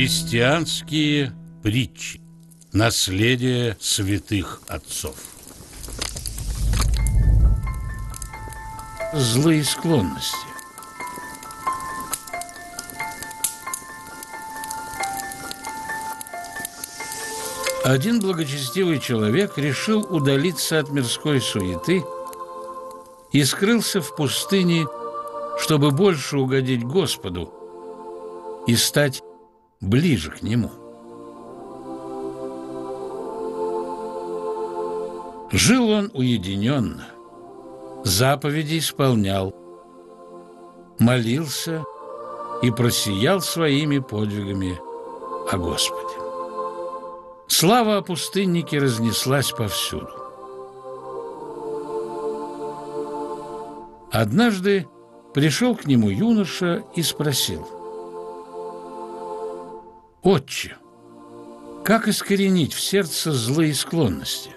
Христианские притчи. Наследие святых отцов. Злые склонности. Один благочестивый человек решил удалиться от мирской суеты и скрылся в пустыне, чтобы больше угодить Господу и стать ближе к Нему. Жил он уединенно, заповеди исполнял, молился и просиял своими подвигами о Господе. Слава о пустыннике разнеслась повсюду. Однажды пришел к нему юноша и спросил: «Отче, как искоренить в сердце злые склонности?»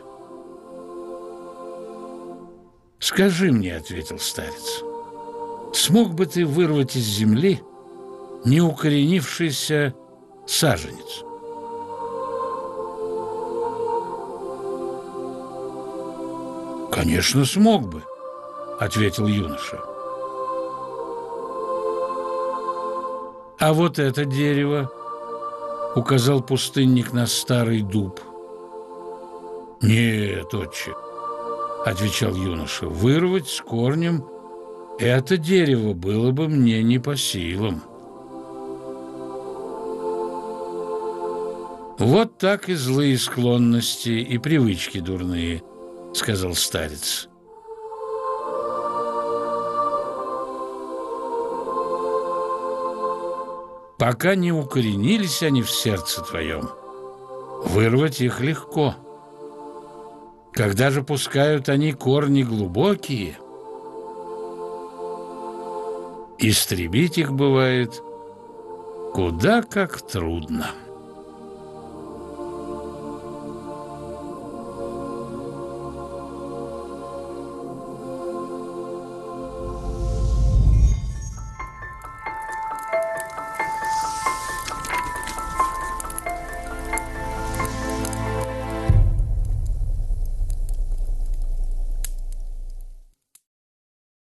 «Скажи мне, — ответил старец, — смог бы ты вырвать из земли неукоренившийся саженец?» «Конечно, смог бы, — ответил юноша. «А вот это дерево, — указал пустынник на старый дуб. — Нет, отче, — отвечал юноша, — вырвать с корнем это дерево было бы мне не по силам». «Вот так и злые склонности, и привычки дурные, — сказал старец. Пока не укоренились они в сердце твоем, вырвать их легко. Когда же пускают они корни глубокие, истребить их бывает куда как трудно».